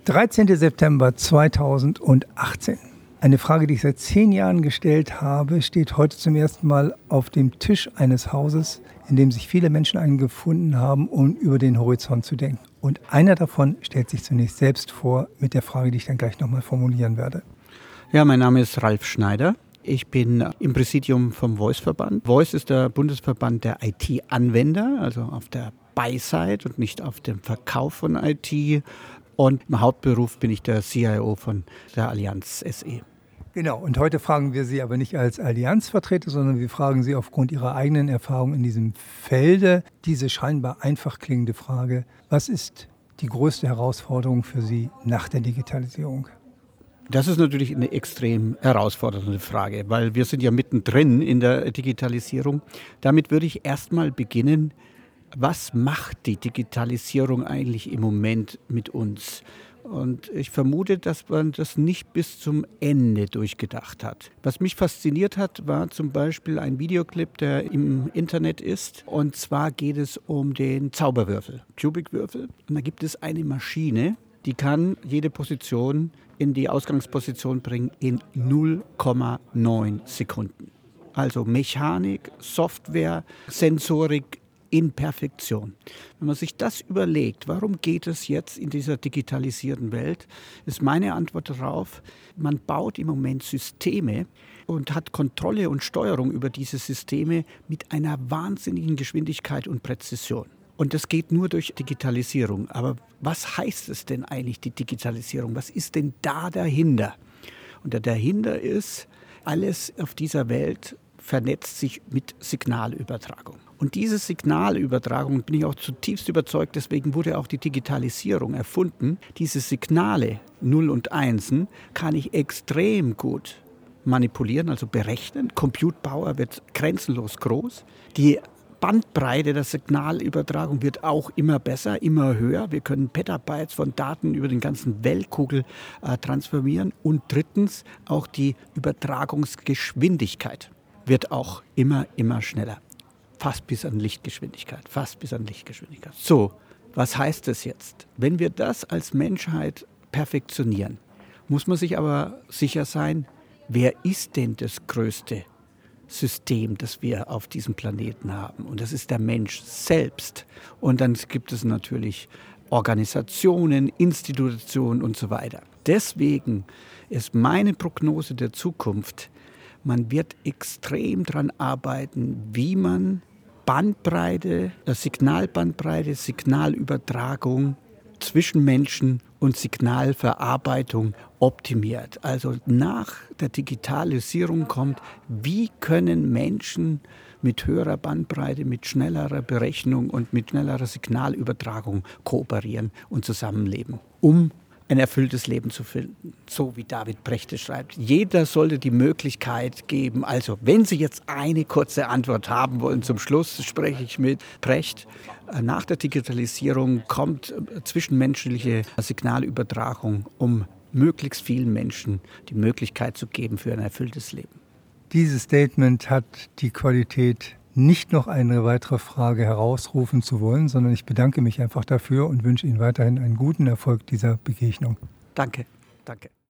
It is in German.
13. September 2018. Eine Frage, die ich seit 10 Jahren gestellt habe, steht heute zum ersten Mal auf dem Tisch eines Hauses, in dem sich viele Menschen eingefunden haben, um über den Horizont zu denken. Und einer davon stellt sich zunächst selbst vor mit der Frage, die ich dann gleich nochmal formulieren werde. Ja, mein Name ist Ralf Schneider. Ich bin im Präsidium vom Voice-Verband. Voice ist der Bundesverband der IT-Anwender, also auf der Buy-Side und nicht auf dem Verkauf von IT. Und im Hauptberuf bin ich der CIO von der Allianz SE. Genau, und heute fragen wir Sie aber nicht als Allianzvertreter, sondern wir fragen Sie aufgrund Ihrer eigenen Erfahrung in diesem Felde diese scheinbar einfach klingende Frage: Was ist die größte Herausforderung für Sie nach der Digitalisierung? Das ist natürlich eine extrem herausfordernde Frage, weil wir sind ja mittendrin in der Digitalisierung. Damit würde ich erstmal beginnen: Was macht die Digitalisierung eigentlich im Moment mit uns? Und ich vermute, dass man das nicht bis zum Ende durchgedacht hat. Was mich fasziniert hat, war zum Beispiel ein Videoclip, der im Internet ist. Und zwar geht es um den Zauberwürfel, Cubic-Würfel. Und da gibt es eine Maschine, die kann jede Position in die Ausgangsposition bringen in 0,9 Sekunden. Also Mechanik, Software, Sensorik in Perfektion. Wenn man sich das überlegt, warum geht es jetzt in dieser digitalisierten Welt, ist meine Antwort darauf: Man baut im Moment Systeme und hat Kontrolle und Steuerung über diese Systeme mit einer wahnsinnigen Geschwindigkeit und Präzision. Und das geht nur durch Digitalisierung. Aber was heißt es denn eigentlich, die Digitalisierung? Was ist denn da dahinter? Und dahinter ist, alles auf dieser Welt vernetzt sich mit Signalübertragung. Und diese Signalübertragung, bin ich auch zutiefst überzeugt, deswegen wurde auch die Digitalisierung erfunden. Diese Signale, 0 und 1, kann ich extrem gut manipulieren, also berechnen. Compute Power wird grenzenlos groß. Die Bandbreite der Signalübertragung wird auch immer besser, immer höher. Wir können Petabytes von Daten über den ganzen Weltkugel transformieren. Und drittens, auch die Übertragungsgeschwindigkeit wird auch immer schneller. Fast bis an Lichtgeschwindigkeit. So, was heißt das jetzt? Wenn wir das als Menschheit perfektionieren, muss man sich aber sicher sein, wer ist denn das größte System, das wir auf diesem Planeten haben? Und das ist der Mensch selbst. Und dann gibt es natürlich Organisationen, Institutionen und so weiter. Deswegen ist meine Prognose der Zukunft: Man wird extrem daran arbeiten, wie man Bandbreite, Signalbandbreite, Signalübertragung zwischen Menschen und Signalverarbeitung optimiert. Also nach der Digitalisierung kommt, wie können Menschen mit höherer Bandbreite, mit schnellerer Berechnung und mit schnellerer Signalübertragung kooperieren und zusammenleben, um ein erfülltes Leben zu finden. So wie David Brecht es schreibt. Jeder sollte die Möglichkeit geben, also wenn Sie jetzt eine kurze Antwort haben wollen, zum Schluss spreche ich mit Brecht. Nach der Digitalisierung kommt zwischenmenschliche Signalübertragung, um möglichst vielen Menschen die Möglichkeit zu geben für ein erfülltes Leben. Dieses Statement hat die Qualität, nicht noch eine weitere Frage herausrufen zu wollen, sondern ich bedanke mich einfach dafür und wünsche Ihnen weiterhin einen guten Erfolg dieser Begegnung. Danke.